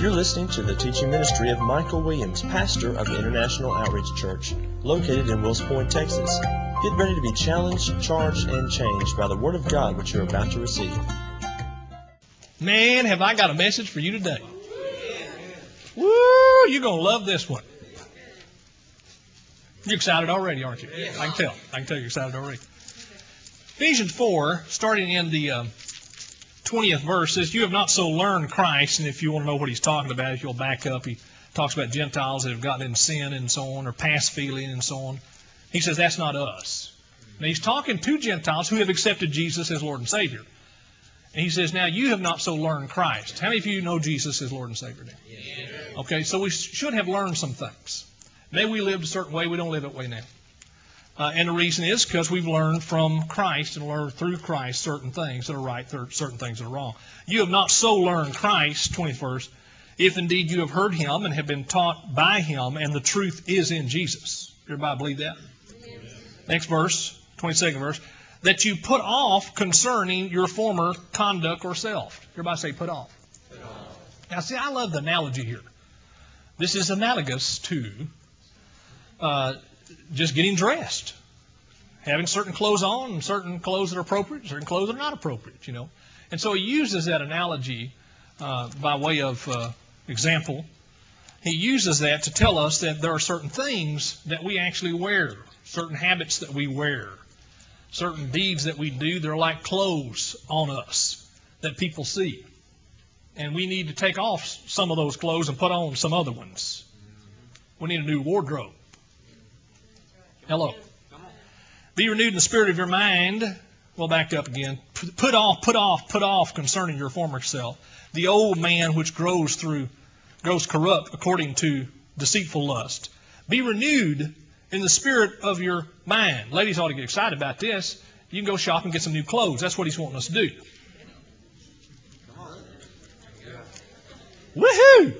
You're listening to the teaching ministry of Michael Williams, pastor of International Outreach Church, located in Wills Point, Texas. Get ready to be challenged, charged, and changed by the Word of God which you're about to receive. Man, have I got a message for you today. Woo, you're going to love this one. You're excited already, aren't you? Yes. I can tell you're excited already. Ephesians 4, starting in the 20th verse, says, "You have not so learned Christ," and if you want to know what he's talking about, if you'll back up, he talks about Gentiles that have gotten in sin and so on, or past feeling and so on. He says that's not us. Now he's talking to Gentiles who have accepted Jesus as Lord and Savior. And he says, now you have not so learned Christ. How many of you know Jesus as Lord and Savior now? Yes. Okay, so we should have learned some things. Maybe we lived a certain way, we don't live that way now. And the reason is because we've learned from Christ and learned through Christ certain things that are right, certain things that are wrong. You have not so learned Christ, 21st, if indeed you have heard Him and have been taught by Him, and the truth is in Jesus. Everybody believe that? Yes. Next verse, 22nd verse, that you put off concerning your former conduct or self. Everybody say put off. Put off. Now see, I love the analogy here. This is analogous to just getting dressed. Having certain clothes on and certain clothes that are appropriate, certain clothes that are not appropriate, you know. And so he uses that analogy by way of example. He uses that to tell us that there are certain things that we actually wear, certain habits that we wear, certain deeds that we do. They're like clothes on us that people see. And we need to take off some of those clothes and put on some other ones. We need a new wardrobe. Hello. Be renewed in the spirit of your mind. We'll back up again. Put off concerning your former self, the old man which grows corrupt according to deceitful lust. Be renewed in the spirit of your mind. Ladies ought to get excited about this. You can go shop and get some new clothes. That's what he's wanting us to do. Woohoo!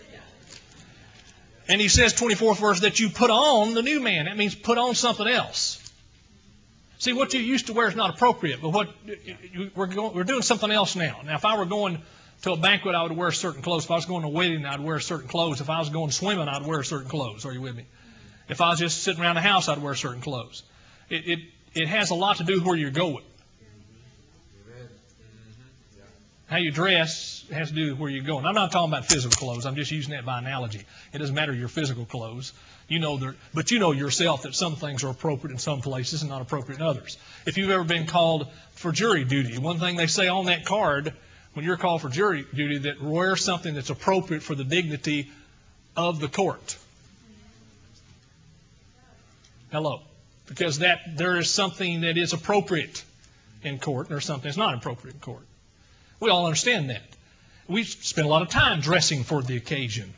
And he says, 24th verse, that you put on the new man. That means put on something else. See, what you used to wear is not appropriate, but we're doing something else now. Now, if I were going to a banquet, I would wear certain clothes. If I was going to a wedding, I'd wear certain clothes. If I was going swimming, I'd wear certain clothes. Are you with me? If I was just sitting around the house, I'd wear certain clothes. It has a lot to do with where you're going. How you dress has to do with where you're going. I'm not talking about physical clothes. I'm just using that by analogy. It doesn't matter your physical clothes. But you know yourself that some things are appropriate in some places and not appropriate in others. If you've ever been called for jury duty, one thing they say on that card when you're called for jury duty, that wear something that's appropriate for the dignity of the court. Hello. Because there is something that is appropriate in court, and there's something that's not appropriate in court. We all understand that. We spend a lot of time dressing for the occasion.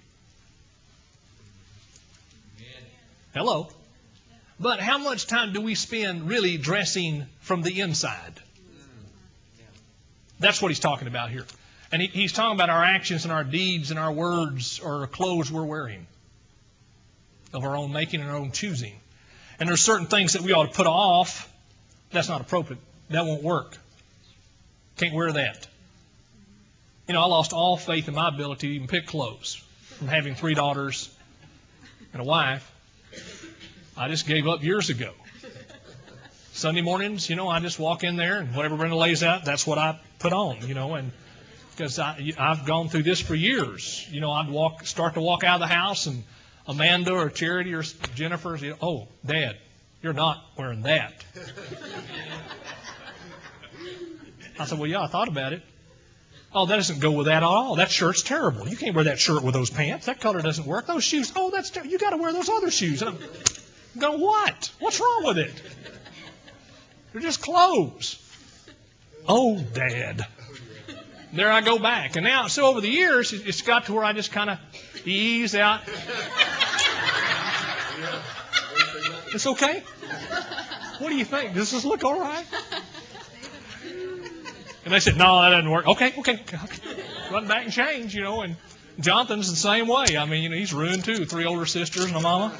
Hello. But how much time do we spend really dressing from the inside? That's what he's talking about here. And he's talking about our actions and our deeds and our words or our clothes we're wearing of our own making and our own choosing. And there's certain things that we ought to put off. That's not appropriate. That won't work. Can't wear that. I lost all faith in my ability to even pick clothes from having 3 daughters and a wife. I just gave up years ago. Sunday mornings, I just walk in there and whatever Brenda lays out, that's what I put on, and because I've gone through this for years. I'd start to walk out of the house and Amanda or Charity or Jennifer, oh, Dad, you're not wearing that. I said, well, yeah, I thought about it. Oh, that doesn't go with that at all. That shirt's terrible. You can't wear that shirt with those pants. That color doesn't work. Those shoes, oh, that's terrible. You got to wear those other shoes. And I'm going, what? What's wrong with it? They're just clothes. Oh, Dad. There I go back. And now, so over the years, it's got to where I just kind of ease out. It's okay? What do you think? Does this look all right? And they said, no, that doesn't work. Okay. Run back and change, and Jonathan's the same way. I mean, he's ruined too. 3 older sisters and a mama.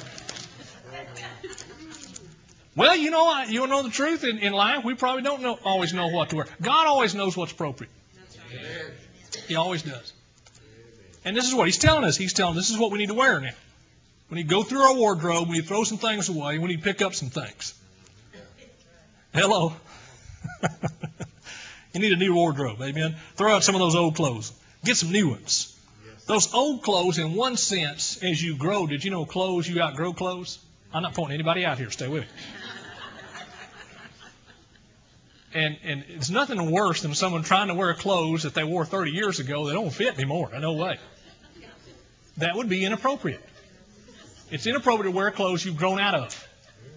Well, you know the truth in life. We probably don't always know what to wear. God always knows what's appropriate. He always does. And this is what he's telling us. He's telling us this is what we need to wear now. We need to go through our wardrobe. We need to throw some things away. We need to pick up some things. Hello. You need a new wardrobe. Amen. Throw out some of those old clothes. Get some new ones. Those old clothes, in one sense, as you grow, did you know clothes, you outgrow clothes? I'm not pointing anybody out here. Stay with me. And it's nothing worse than someone trying to wear clothes that they wore 30 years ago that don't fit anymore. No way. That would be inappropriate. It's inappropriate to wear clothes you've grown out of.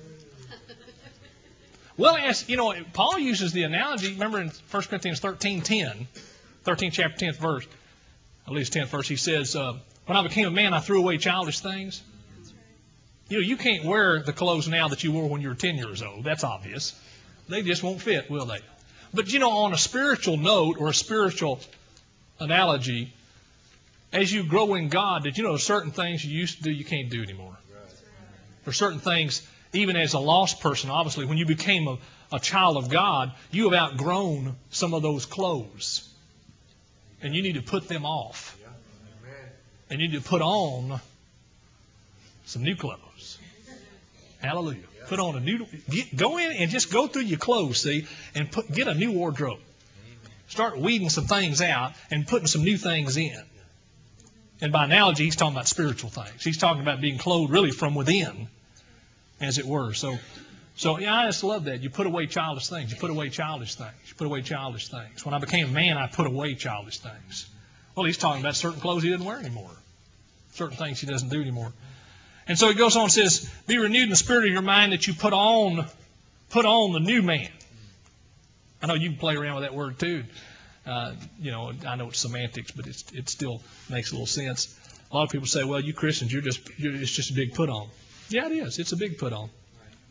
Well, as you know, Paul uses the analogy. Remember in 1 Corinthians 13:10, 13th chapter, 10th verse, at least 10th verse, he says, when I became a man, I threw away childish things. You know, you can't wear the clothes now that you wore when you were 10 years old. That's obvious. They just won't fit, will they? But, you know, on a spiritual note or a spiritual analogy, as you grow in God, did you know certain things you used to do you can't do anymore? There's certain things, even as a lost person, obviously, when you became a child of God, you have outgrown some of those clothes. And you need to put them off. And you need to put on some new clothes. Hallelujah. Put on a new, go in and just go through your clothes, see, and get a new wardrobe. Start weeding some things out and putting some new things in. And by analogy, he's talking about spiritual things. He's talking about being clothed really from within, as it were. So yeah, I just love that. You put away childish things. You put away childish things. You put away childish things. When I became a man, I put away childish things. Well, he's talking about certain clothes he doesn't wear anymore. Certain things he doesn't do anymore. And so he goes on and says, be renewed in the spirit of your mind that you put on the new man. I know you can play around with that word too. You know, I know it's semantics, but it still makes a little sense. A lot of people say, well, you Christians, it's just a big put on. Yeah, it is. It's a big put on.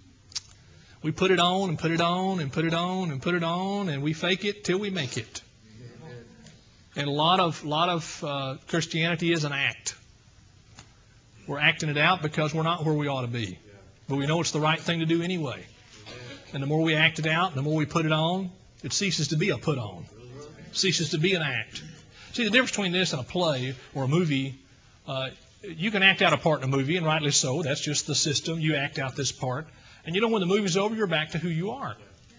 We put it on and put it on and put it on and put it on, and we fake it till we make it. And a lot of Christianity is an act. We're acting it out because we're not where we ought to be. But we know it's the right thing to do anyway. And the more we act it out, the more we put it on, it ceases to be a put on. It ceases to be an act. See, the difference between this and a play or a movie, you can act out a part in a movie, and rightly so. That's just the system. You act out this part. And you know, when the movie's over, you're back to who you are.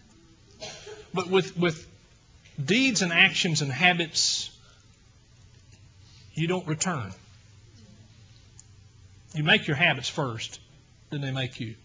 But with deeds and actions and habits, you don't return. You make your habits first, then they make you.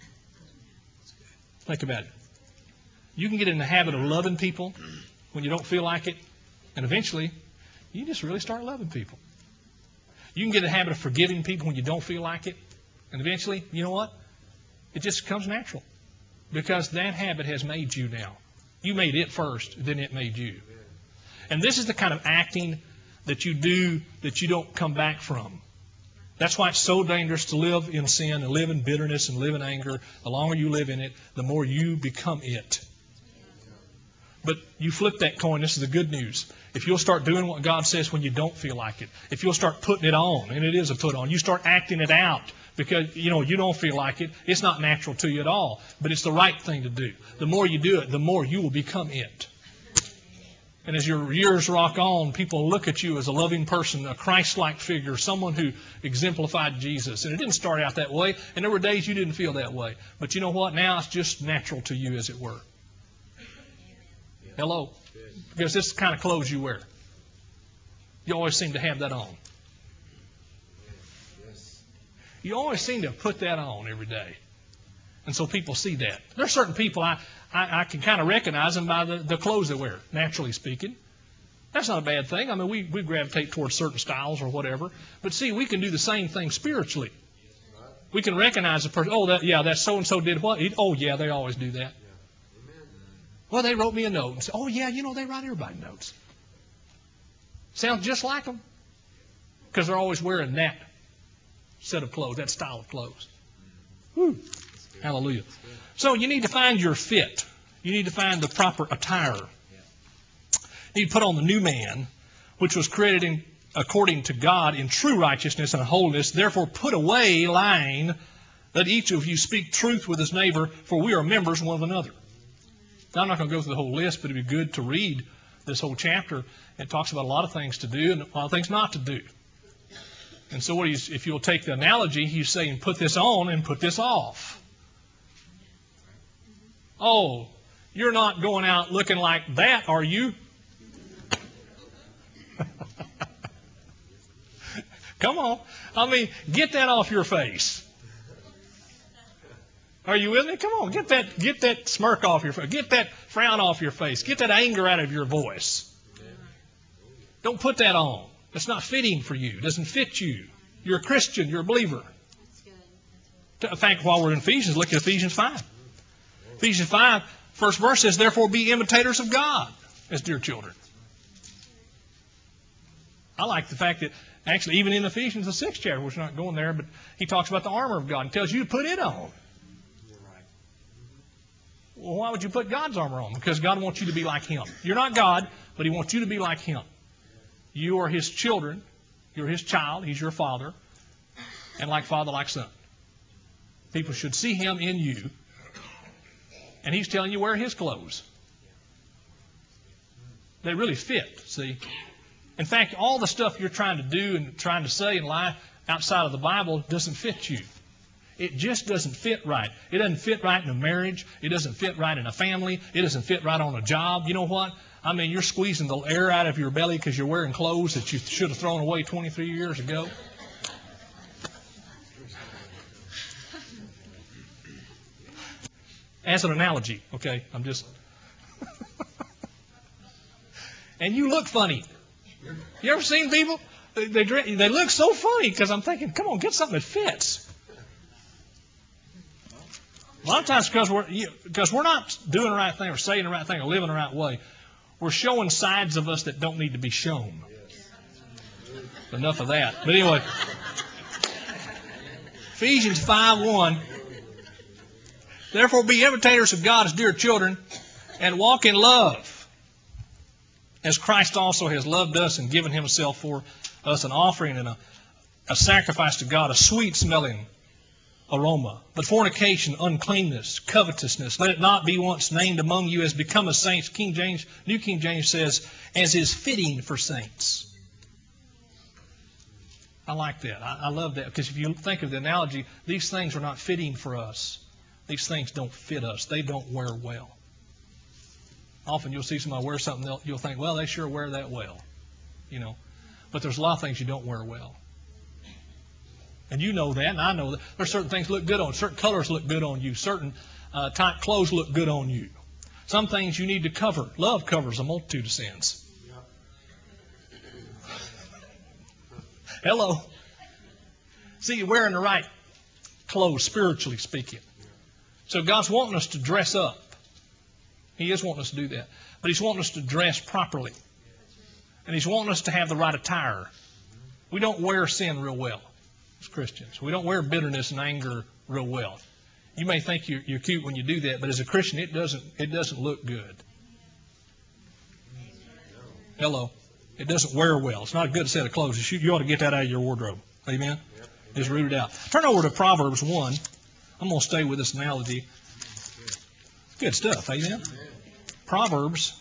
Think about it. You can get in the habit of loving people when you don't feel like it, and eventually, you just really start loving people. You can get in the habit of forgiving people when you don't feel like it, and eventually, you know what? It just comes natural. Because that habit has made you now. You made it first, then it made you. And this is the kind of acting that you do that you don't come back from. That's why it's so dangerous to live in sin and live in bitterness and live in anger. The longer you live in it, the more you become it. But you flip that coin, this is the good news. If you'll start doing what God says when you don't feel like it, if you'll start putting it on, and it is a put on, you start acting it out because, you know, you don't feel like it. It's not natural to you at all, but it's the right thing to do. The more you do it, the more you will become it. And as your years rock on, people look at you as a loving person, a Christ-like figure, someone who exemplified Jesus. And it didn't start out that way, and there were days you didn't feel that way. But you know what? Now it's just natural to you, as it were. Hello? Because this is the kind of clothes you wear. You always seem to have that on. You always seem to put that on every day. And so people see that. There are certain people I can kind of recognize them by the clothes they wear, naturally speaking. That's not a bad thing. I mean, we gravitate towards certain styles or whatever. But see, we can do the same thing spiritually. We can recognize a person, that so-and-so did what? Oh, yeah, they always do that. Well, they wrote me a note and said, oh, yeah, you know, they write everybody notes. Sounds just like them. Because they're always wearing that set of clothes, that style of clothes. Whew. Hallelujah. So you need to find your fit. You need to find the proper attire. You need to put on the new man, which was created according to God in true righteousness and holiness. Therefore put away lying. Let each of you speak truth with his neighbor, for we are members one of another. Now, I'm not going to go through the whole list, but it'd be good to read this whole chapter. It talks about a lot of things to do and a lot of things not to do. And so if you'll take the analogy, he's saying put this on and put this off. Oh, you're not going out looking like that, are you? Come on. I mean, get that off your face. Are you with me? Come on, get that smirk off your face. Get that frown off your face. Get that anger out of your voice. Don't put that on. It's not fitting for you. It doesn't fit you. You're a Christian. You're a believer. In fact, while we're in Ephesians, look at Ephesians 5. Ephesians 5, first verse says, therefore be imitators of God as dear children. I like the fact that actually even in Ephesians, the 6th chapter, we're not going there, but he talks about the armor of God and tells you to put it on. Well, why would you put God's armor on? Because God wants you to be like Him. You're not God, but He wants you to be like Him. You are His children. You're His child. He's your Father. And like Father, like Son. People should see Him in you. And He's telling you wear His clothes. They really fit, see. In fact, all the stuff you're trying to do and trying to say and lie outside of the Bible doesn't fit you. It just doesn't fit right. It doesn't fit right in a marriage. It doesn't fit right in a family. It doesn't fit right on a job. You know what? I mean, you're squeezing the air out of your belly because you're wearing clothes that you should have thrown away 23 years ago. As an analogy, okay? I'm just... And you look funny. You ever seen people? They look so funny because I'm thinking, come on, get something that fits. A lot of times because we're not doing the right thing or saying the right thing or living the right way, we're showing sides of us that don't need to be shown. Enough of that. But anyway, Ephesians 5:1. Therefore be imitators of God as dear children, and walk in love, as Christ also has loved us and given Himself for us an offering and a sacrifice to God, a sweet-smelling aroma. But fornication, uncleanness, covetousness, let it not be once named among you as become as saints. New King James says, as is fitting for saints. I like that. I love that because if you think of the analogy, these things are not fitting for us. These things don't fit us. They don't wear well. Often you'll see somebody wear something, you'll think, well, they sure wear that well. You know. But there's a lot of things you don't wear well. And you know that, and I know that. There's certain things look good on you. Certain colors look good on you. Certain tight clothes look good on you. Some things you need to cover. Love covers a multitude of sins. Hello. See, you're wearing the right clothes, spiritually speaking. So God's wanting us to dress up. He is wanting us to do that. But He's wanting us to dress properly. And He's wanting us to have the right attire. We don't wear sin real well as Christians. We don't wear bitterness and anger real well. You may think you're cute when you do that, but as a Christian, it doesn't look good. Hello. It doesn't wear well. It's not a good set of clothes. You ought to get that out of your wardrobe. Amen? Just root it out. Turn over to Proverbs 1. I'm going to stay with this analogy. Good stuff. Amen? Proverbs.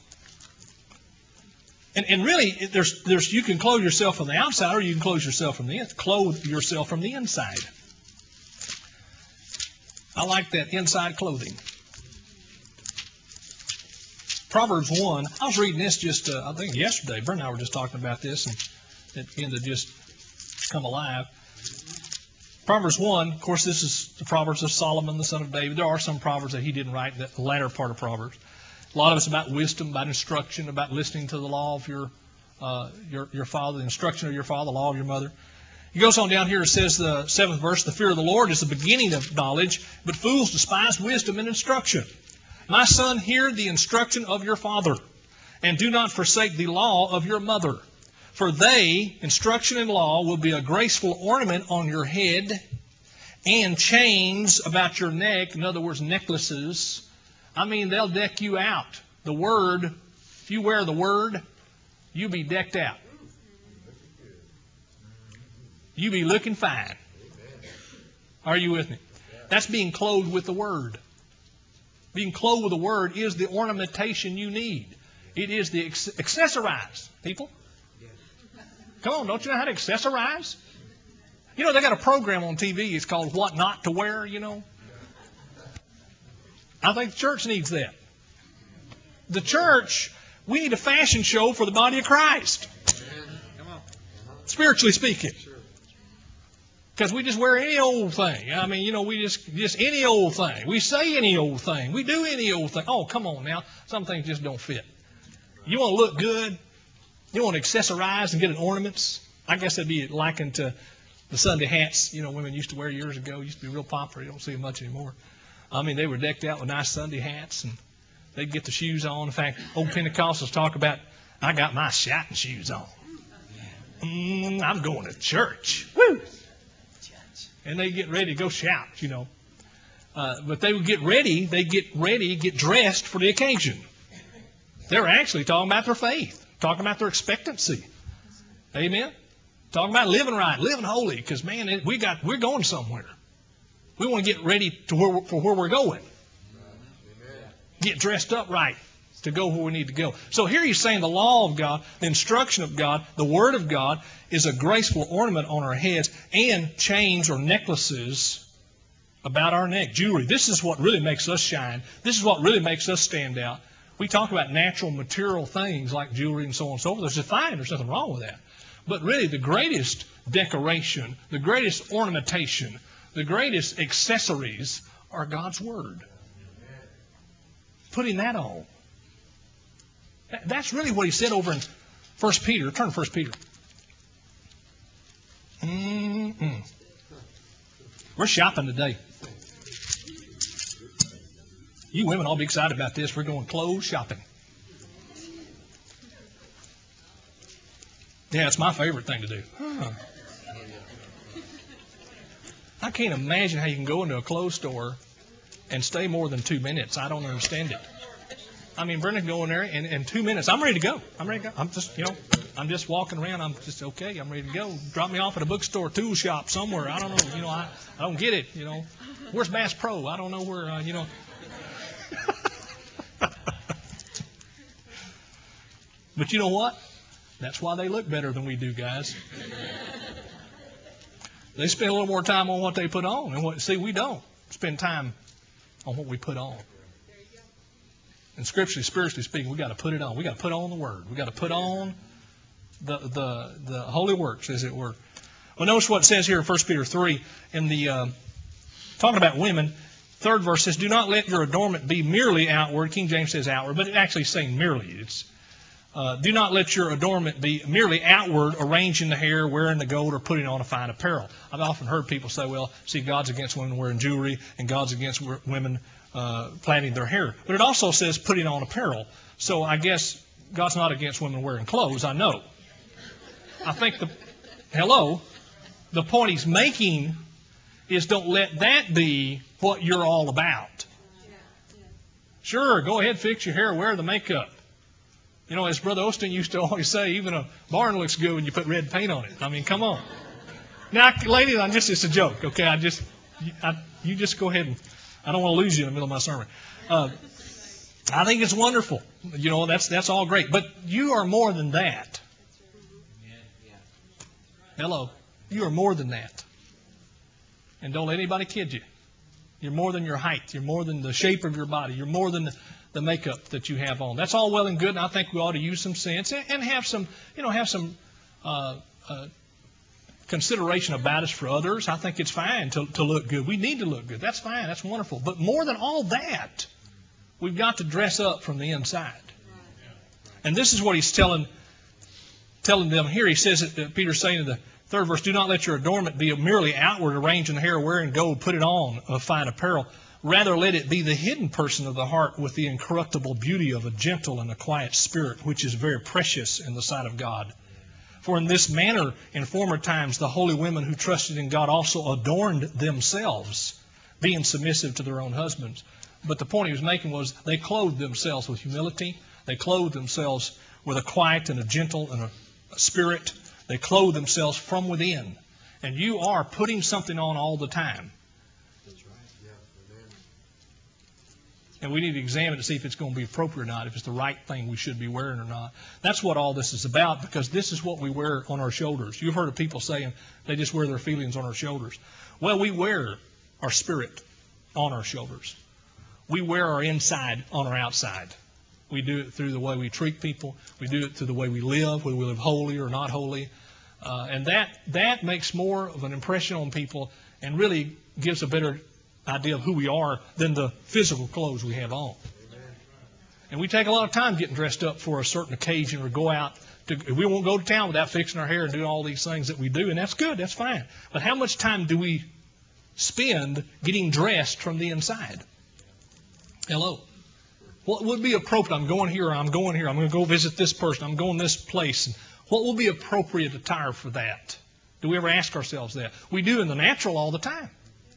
And really, there's you can clothe yourself from the outside, or you can clothe yourself from the inside. I like that inside clothing. Proverbs 1. I was reading this just I think yesterday. Brent and I were just talking about this, and it began to just come alive. Proverbs 1. Of course, this is the Proverbs of Solomon, the son of David. There are some Proverbs that he didn't write, the latter part of Proverbs. A lot of it's about wisdom, about instruction, about listening to the law of your father, the instruction of your father, the law of your mother. He goes on down here, it says the 7th verse, the fear of the Lord is the beginning of knowledge, but fools despise wisdom and instruction. My son, hear the instruction of your father, and do not forsake the law of your mother. For they, instruction and law, will be a graceful ornament on your head, and chains about your neck, in other words, necklaces. I mean, they'll deck you out. The Word, if you wear the Word, you'll be decked out. You'll be looking fine. Are you with me? That's being clothed with the Word. Being clothed with the Word is the ornamentation you need. It is the accessorize, people. Come on, don't you know how to accessorize? You know, they got a program on TV. It's called What Not to Wear, you know. I think the church needs that. The church, we need a fashion show for the body of Christ. Spiritually speaking. Because we just wear any old thing. I mean, you know, we just any old thing. We say any old thing. We do any old thing. Oh, come on now. Some things just don't fit. You want to look good? You want to accessorize and get an ornaments? I guess that'd be likened to the Sunday hats, you know, women used to wear years ago. Used to be real popular. You don't see them much anymore. I mean, they were decked out with nice Sunday hats, and they'd get the shoes on. In fact, old Pentecostals talk about, I got my shouting shoes on. I'm going to church. Woo! And they get ready to go shout, you know. But they would get ready, get dressed for the occasion. They're actually talking about their faith, talking about their expectancy. Amen? Talking about living right, living holy, because, man, we're going somewhere. We want to get ready for where we're going. Get dressed up right to go where we need to go. So here he's saying the law of God, the instruction of God, the Word of God is a graceful ornament on our heads, and chains or necklaces about our neck, jewelry. This is what really makes us shine. This is what really makes us stand out. We talk about natural material things like jewelry and so on and so forth. There's fine. There's nothing wrong with that. But really the greatest decoration, the greatest ornamentation, the greatest accessories are God's Word. Putting that on. That's really what he said over in 1 Peter. Turn to 1 Peter. We're shopping today. You women all be excited about this. We're going clothes shopping. Yeah, it's my favorite thing to do. I can't imagine how you can go into a clothes store and stay more than 2 minutes. I don't understand it. I mean, Brenda can go in there and in 2 minutes, I'm ready to go. I'm just, I'm just walking around. I'm just, okay, I'm ready to go. Drop me off at a bookstore, tool shop somewhere. I don't know. I don't get it, Where's Bass Pro? I don't know where, But you know what? That's why they look better than we do, guys. They spend a little more time on what they put on. And we don't spend time on what we put on. And spiritually speaking, we've got to put it on. We've got to put on the Word. We've got to put on the holy works, as it were. Well, notice what it says here in 1 Peter 3, in the talking about women. Third verse says, do not let your adornment be merely outward. King James says outward, but it actually is saying merely. It's do not let your adornment be merely outward, arranging the hair, wearing the gold, or putting on a fine apparel. I've often heard people say, well, see, God's against women wearing jewelry, and God's against women plaiting their hair. But it also says putting on apparel. So I guess God's not against women wearing clothes, I know. I think the point he's making is don't let that be what you're all about. Sure, go ahead, fix your hair, wear the makeup. As Brother Osteen used to always say, even a barn looks good when you put red paint on it. I mean, come on. Now, ladies, it's a joke, okay? You just go ahead and I don't want to lose you in the middle of my sermon. I think it's wonderful. That's all great. But you are more than that. Hello. You are more than that. And don't let anybody kid you. You're more than your height. You're more than the shape of your body. You're more than the makeup that you have on. That's all well and good, and I think we ought to use some sense and have some consideration about us for others. I think it's fine to look good. We need to look good. That's fine. That's wonderful. But more than all that, we've got to dress up from the inside. And this is what he's telling them here. He says, Peter's saying in the third verse, do not let your adornment be merely outward, arranging the hair, wearing gold, put it on of fine apparel. Rather, let it be the hidden person of the heart with the incorruptible beauty of a gentle and a quiet spirit, which is very precious in the sight of God. For in this manner, in former times, the holy women who trusted in God also adorned themselves, being submissive to their own husbands. But the point he was making was they clothed themselves with humility. They clothed themselves with a quiet and a gentle and a spirit. They clothe themselves from within. And you are putting something on all the time. And we need to examine to see if it's going to be appropriate or not, if it's the right thing we should be wearing or not. That's what all this is about, because this is what we wear on our shoulders. You've heard of people saying they just wear their feelings on our shoulders. Well, we wear our spirit on our shoulders. We wear our inside on our outside. We do it through the way we treat people. We do it through the way we live, whether we live holy or not holy. And that makes more of an impression on people and really gives a better idea of who we are than the physical clothes we have on. And we take a lot of time getting dressed up for a certain occasion or go out. We won't go to town without fixing our hair and doing all these things that we do, and that's good, that's fine. But how much time do we spend getting dressed from the inside? Hello. What would be appropriate? I'm going here, I'm going here, I'm going to go visit this person, I'm going this place. What will be appropriate attire for that? Do we ever ask ourselves that? We do in the natural all the time.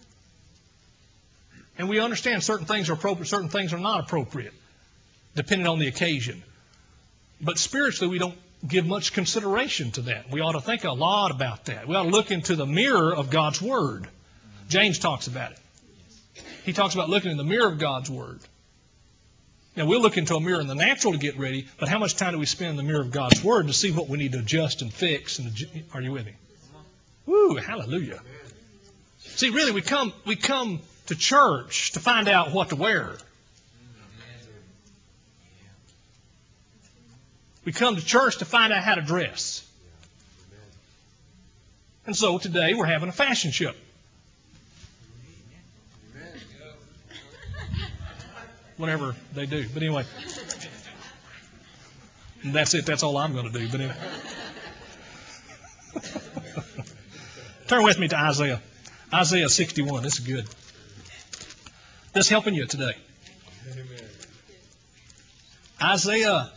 And we understand certain things are appropriate, certain things are not appropriate, depending on the occasion. But spiritually, we don't give much consideration to that. We ought to think a lot about that. We ought to look into the mirror of God's Word. James talks about it. He talks about looking in the mirror of God's Word. Now, we'll look into a mirror in the natural to get ready, but how much time do we spend in the mirror of God's Word to see what we need to adjust and fix? And are you with me? Woo, hallelujah. See, really, we come to church to find out what to wear. We come to church to find out how to dress. And so today we're having a fashion show. Whatever they do. But anyway, that's it. That's all I'm going to do. But anyway. Turn with me to Isaiah. Isaiah 61. This is good. This is helping you today. Isaiah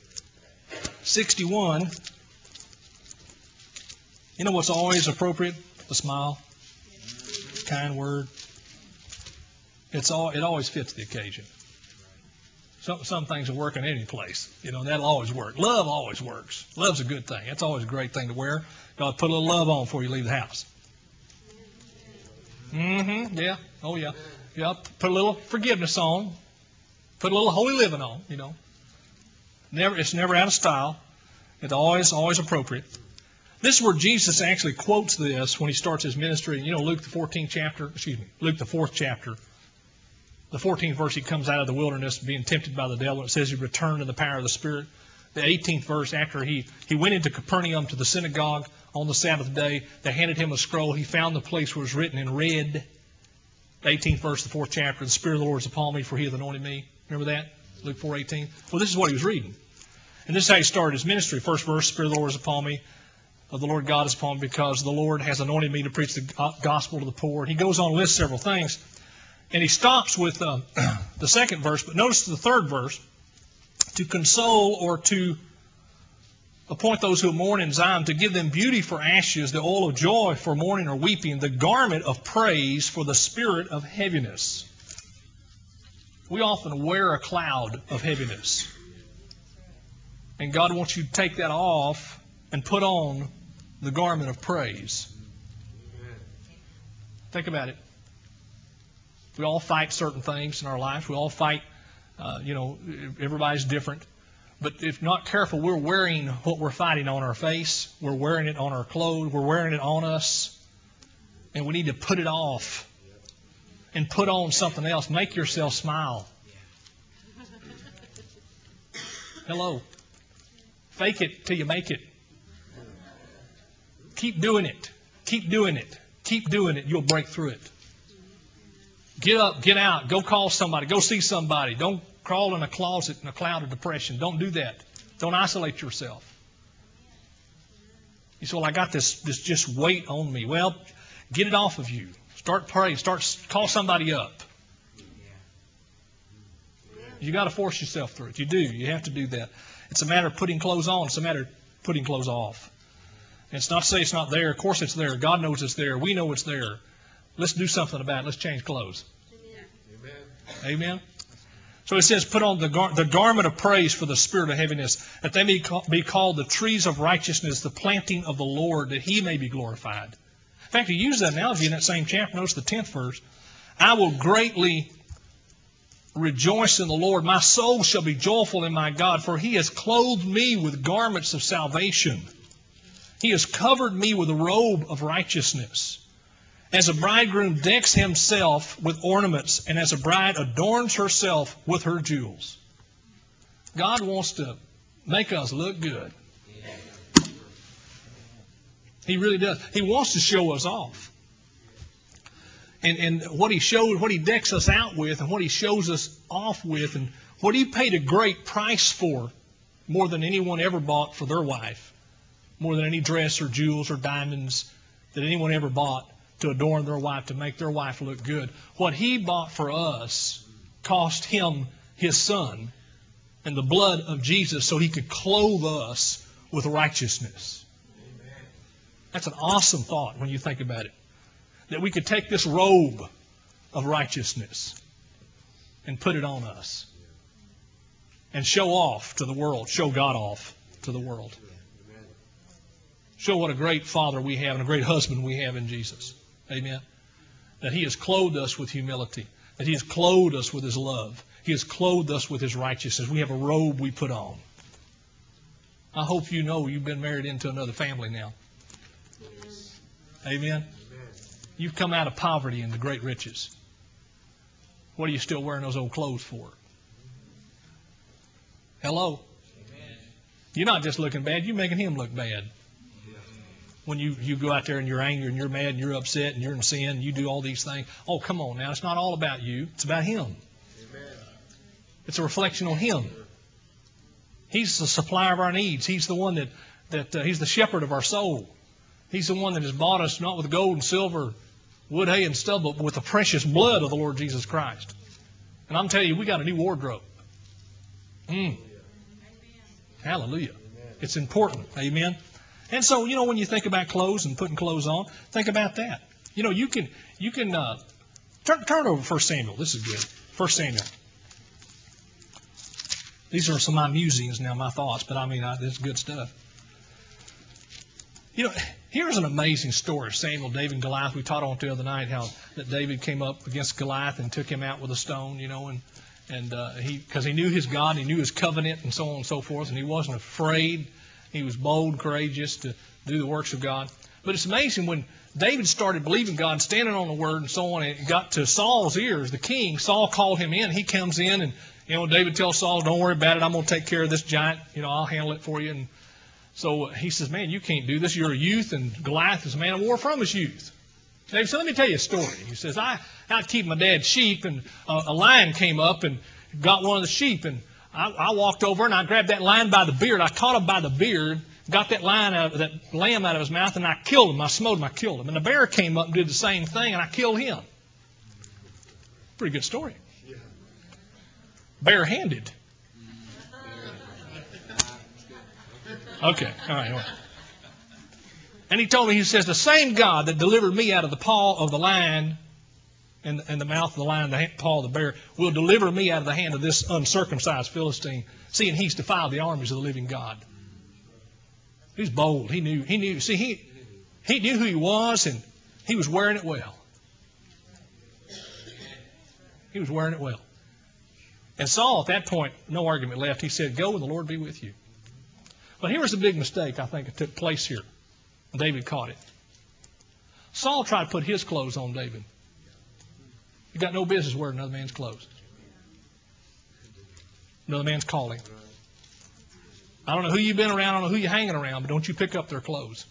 61. You know what's always appropriate? A smile. Kind word. It always fits the occasion. Some things will work in any place. You know, that'll always work. Love always works. Love's a good thing. That's always a great thing to wear. You ought to put a little love on before you leave the house. Yeah. Oh, yeah. Yeah. Put a little forgiveness on. Put a little holy living on, you know. It's never out of style. It's always appropriate. This is where Jesus actually quotes this when he starts his ministry. You know, Luke the 4th chapter. The 14th verse, he comes out of the wilderness being tempted by the devil. It says he returned in the power of the Spirit. The 18th verse, after he went into Capernaum to the synagogue on the Sabbath day, they handed him a scroll. He found the place where it was written in red. The 18th verse, the 4th chapter, the Spirit of the Lord is upon me, for he hath anointed me. Remember that? Luke 4:18. Well, this is what he was reading. And this is how he started his ministry. First verse, Spirit of the Lord is upon me. The Lord God is upon me because the Lord has anointed me to preach the gospel to the poor. He goes on to list several things. And he stops with the second verse, but notice the third verse, to console or to appoint those who mourn in Zion, to give them beauty for ashes, the oil of joy for mourning or weeping, the garment of praise for the spirit of heaviness. We often wear a cloud of heaviness. And God wants you to take that off and put on the garment of praise. Think about it. We all fight certain things in our life. We all fight, everybody's different. But if not careful, we're wearing what we're fighting on our face. We're wearing it on our clothes. We're wearing it on us. And we need to put it off and put on something else. Make yourself smile. Hello. Fake it till you make it. Keep doing it. Keep doing it. Keep doing it. You'll break through it. Get up, get out, go call somebody, go see somebody. Don't crawl in a closet in a cloud of depression. Don't do that. Don't isolate yourself. You say, well, I got this just weight on me. Well, get it off of you. Start praying. Call somebody up. You got to force yourself through it. You do. You have to do that. It's a matter of putting clothes on. It's a matter of putting clothes off. And it's not to say it's not there. Of course it's there. God knows it's there. We know it's there. Let's do something about it. Let's change clothes. Amen. Amen. So it says, put on the garment of praise for the spirit of heaviness, that they may be called the trees of righteousness, the planting of the Lord, that he may be glorified. In fact, he used that analogy in that same chapter. Notice the 10th verse. I will greatly Rejoice in the Lord. My soul shall be joyful in my God, for He has clothed me with garments of salvation. He has covered me with a robe of righteousness. As a bridegroom decks himself with ornaments, and as a bride adorns herself with her jewels. God wants to make us look good. He really does. He wants to show us off. And what He decks us out with, and what He shows us off with, and what He paid a great price for, more than anyone ever bought for their wife, more than any dress or jewels or diamonds that anyone ever bought to adorn their wife, to make their wife look good. What He bought for us cost Him His Son and the blood of Jesus so He could clothe us with righteousness. That's an awesome thought when you think about it. That we could take this robe of righteousness and put it on us and show off to the world, show God off to the world. Show what a great Father we have and a great husband we have in Jesus. Amen. That He has clothed us with humility. That He has clothed us with His love. He has clothed us with His righteousness. We have a robe we put on. I hope you know you've been married into another family now. Amen. You've come out of poverty into great riches. What are you still wearing those old clothes for? Hello? Amen. You're not just looking bad, you're making Him look bad. When you go out there and you're angry and you're mad and you're upset and you're in sin and you do all these things. Oh, come on now. It's not all about you. It's about Him. Amen. It's a reflection on Him. He's the supplier of our needs. He's the one that He's the shepherd of our soul. He's the one that has bought us not with gold and silver, wood, hay, and stubble, but with the precious blood of the Lord Jesus Christ. And I'm telling you, we got a new wardrobe. Hallelujah. It's important. Amen. And so, when you think about clothes and putting clothes on, think about that. You can turn over 1 Samuel. This is good. 1 Samuel. These are some of my musings now, my thoughts, but this is good stuff. Here's an amazing story of Samuel, David, and Goliath. We taught on it the other night how that David came up against Goliath and took him out with a stone, because he knew his God, he knew his covenant, and so on and so forth, and he wasn't afraid. He was bold, courageous to do the works of God. But it's amazing when David started believing God, standing on the Word, and so on, and it got to Saul's ears, the king. Saul called him in. He comes in, and David tells Saul, "Don't worry about it. I'm going to take care of this giant. I'll handle it for you." And so he says, "Man, you can't do this. You're a youth, and Goliath is a man of war from his youth." David said, "Let me tell you a story." He says, I keep my dad's sheep, and a lion came up and got one of the sheep, and I walked over and I grabbed that lion by the beard. I caught him by the beard, got that lamb out of his mouth, and I killed him. I smote him. I killed him. And the bear came up and did the same thing, and I killed him. Pretty good story. Barehanded. Okay. All right. And he told me, he says, the same God that delivered me out of the paw of the lion and the mouth of the lion, the paw of the bear, will deliver me out of the hand of this uncircumcised Philistine, seeing he's defiled the armies of the living God. He's bold. He knew. See, he knew who he was, and he was wearing it well. He was wearing it well. And Saul, at that point, no argument left. He said, "Go, and the Lord be with you." But here was a big mistake, I think, that took place here. David caught it. Saul tried to put his clothes on David. You got no business wearing another man's clothes. Another man's calling. I don't know who you've been around, I don't know who you're hanging around, but don't you pick up their clothes.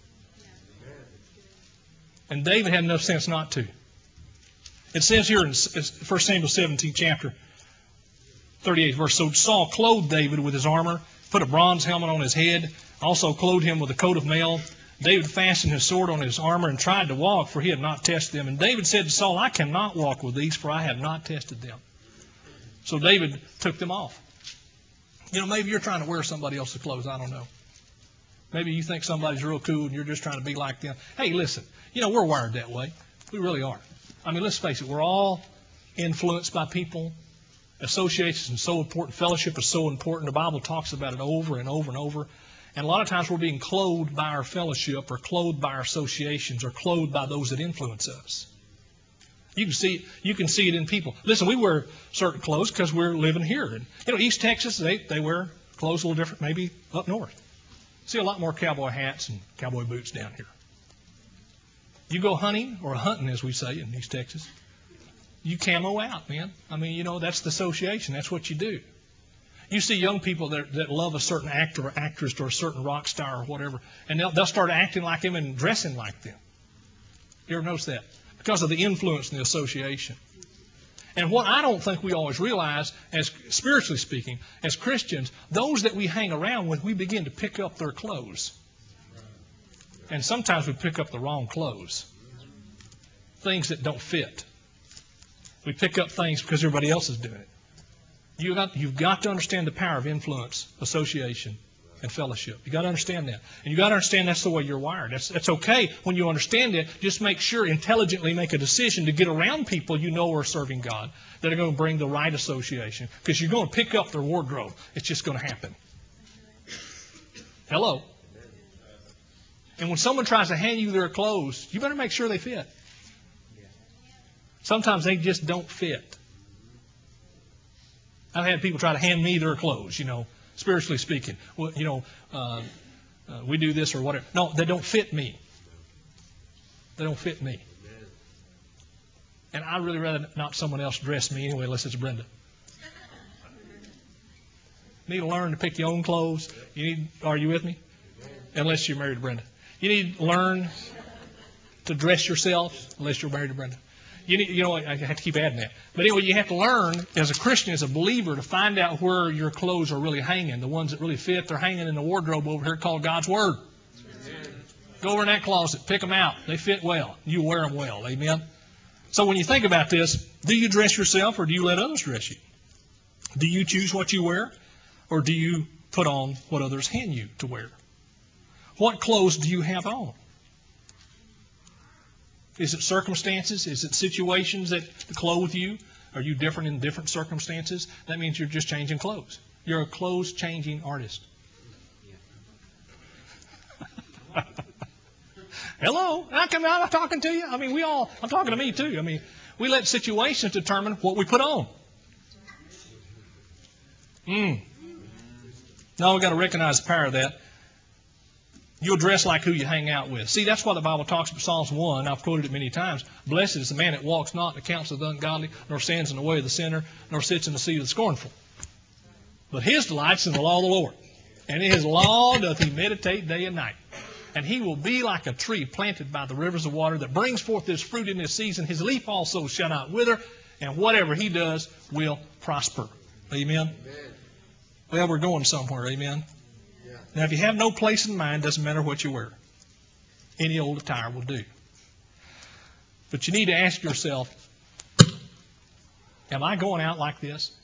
And David had enough sense not to. It says here in 1 Samuel 17, chapter 38, verse, so Saul clothed David with his armor, put a bronze helmet on his head, also clothed him with a coat of mail. David fastened his sword on his armor and tried to walk, for he had not tested them. And David said to Saul, "I cannot walk with these, for I have not tested them." So David took them off. Maybe you're trying to wear somebody else's clothes. I don't know. Maybe you think somebody's real cool and you're just trying to be like them. Hey, listen, we're wired that way. We really are. Let's face it, we're all influenced by people. Association is so important. Fellowship is so important. The Bible talks about it over and over and over. And a lot of times we're being clothed by our fellowship or clothed by our associations or clothed by those that influence us. You can see it in people. Listen, we wear certain clothes because we're living here. And, East Texas, they wear clothes a little different, maybe up north. See a lot more cowboy hats and cowboy boots down here. You go hunting, or hunting as we say in East Texas, you camo out, man. I mean, that's the association. That's what you do. You see young people that love a certain actor or actress or a certain rock star or whatever, and they'll start acting like them and dressing like them. You ever notice that? Because of the influence and the association. And what I don't think we always realize, as spiritually speaking, as Christians, those that we hang around with, we begin to pick up their clothes. And sometimes we pick up the wrong clothes. Things that don't fit. We pick up things because everybody else is doing it. You've got to understand the power of influence, association, and fellowship. You've got to understand that. And you've got to understand that's the way you're wired. That's okay when you understand it. Just make sure, intelligently make a decision to get around people you know are serving God, that are going to bring the right association. Because you're going to pick up their wardrobe. It's just going to happen. Hello? And when someone tries to hand you their clothes, you better make sure they fit. Sometimes they just don't fit. I've had people try to hand me their clothes, spiritually speaking. Well, we do this or whatever. No, they don't fit me. They don't fit me. And I'd really rather not someone else dress me anyway, unless it's Brenda. You need to learn to pick your own clothes. Are you with me? Unless you're married to Brenda. You need to learn to dress yourself, unless you're married to Brenda. I have to keep adding that. But anyway, you have to learn, as a Christian, as a believer, to find out where your clothes are really hanging. The ones that really fit, they're hanging in the wardrobe over here called God's Word. Amen. Go over in that closet, pick them out. They fit well. You wear them well. Amen? So when you think about this, do you dress yourself or do you let others dress you? Do you choose what you wear or do you put on what others hand you to wear? What clothes do you have on? Is it circumstances? Is it situations that clothe you? Are you different in different circumstances? That means you're just changing clothes. You're a clothes-changing artist. Hello? I'm talking to you. I mean, I'm talking to me too. I mean, we let situations determine what we put on. No, we've got to recognize the power of that. You'll dress like who you hang out with. See, that's why the Bible talks about Psalms 1. I've quoted it many times. Blessed is the man that walks not in the counsel of the ungodly, nor stands in the way of the sinner, nor sits in the seat of the scornful. But his delight's in the law of the Lord. And in his law doth he meditate day and night. And he will be like a tree planted by the rivers of water that brings forth his fruit in his season. His leaf also shall not wither, and whatever he does will prosper. Amen? Amen. Well, we're going somewhere. Amen? Now, if you have no place in mind, doesn't matter what you wear. Any old attire will do. But you need to ask yourself, am I going out like this?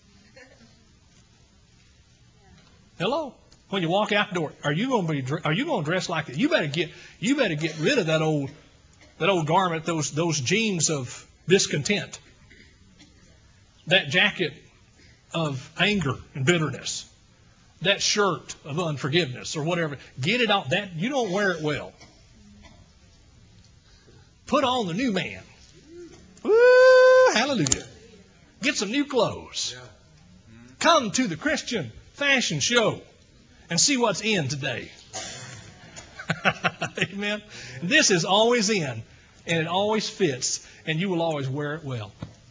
Hello? When you walk out the door, are you going to dress like that? You better get rid of that old garment, those jeans of discontent, that jacket of anger and bitterness, that shirt of unforgiveness or whatever. Get it off. That you don't wear it well. Put on the new man. Woo, hallelujah. Get some new clothes. Come to the Christian fashion show and see what's in today. Amen. This is always in, and it always fits, and you will always wear it well.